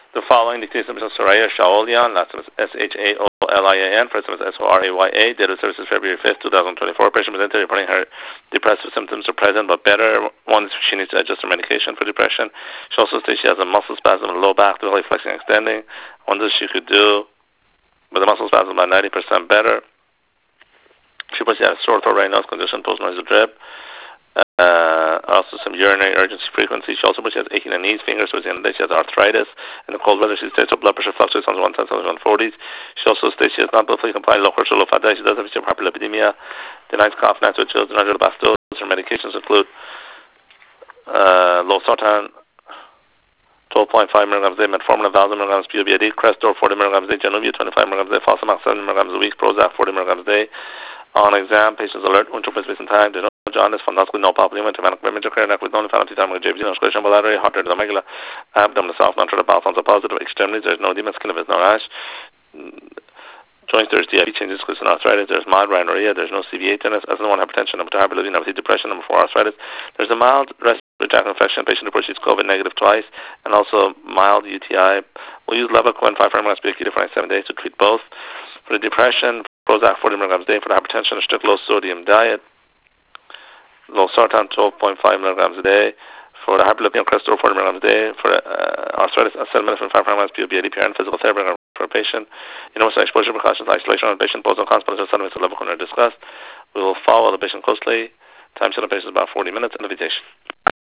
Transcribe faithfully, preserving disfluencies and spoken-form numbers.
The following dictation of Soraya Shaolian, last name is S H A O L I A N, first name is S O R A Y A, date of service is February fifth, two thousand twenty-four. Patient presented reporting her depressive symptoms are present but better. One is she needs to adjust her medication for depression. She also states she has a muscle spasm in the low back, difficulty flexing and extending. Wonders she could do with the muscle spasm about ninety percent better. She reports she has sore throat, right nose condition, post-nasal drip. Uh, also some urinary urgency frequency. She also reports she has aching in knees, fingers, towards the end of the day. She has arthritis. In the cold weather, she states her blood pressure fluctuates on one ten, one forty. She also states she has not fully compliant low cholesterol, low fat diet. She does have hyperlipidemia, denies cough, natural chills, denies bastos. Her medications include uh, losartan, twelve point five milligrams a day, metformin, one thousand milligrams P O B I D, Crestor, forty milligrams a day, Januvia, twenty-five milligrams a day, Fosamax, seven milligrams a week, Prozac, forty milligrams a day. On exam, patients alert, winter space in time, there's no jaundice, fundoscopy, no palpability, intervenous major care, neck with only found time with J B C, no scratching balladary, hot to the amygdala, abdomen, soft, non the bowel sounds are positive, extremities, there's no edema, skin of no rash, joints, there's D I B changes, including arthritis, there's mild rhinorrhea, there's no C V A tennis, as number one, hypertension, number two, hyperlipidemia, number three, depression, number four, arthritis, there's a mild respiratory tract infection, patient reports she's COVID negative twice, and also mild U T I. We'll use Levaquin, five milligrams per kilo for seven days to treat both. For the depression, Prozac, forty milligrams a day. For the hypertension, a strict low sodium diet. Losartan, twelve point five milligrams a day. For the hyperlipidemia, Crestor, forty milligrams a day. For uh, arthritis, acetaminophen, five milligrams P O B I D, P R N, physical therapy for a patient. You know, exposure precautions, isolation of the patient, pose no consequences, some of the Levaquin are discussed. We will follow the patient closely. Time to the patient is about forty minutes. Invitation.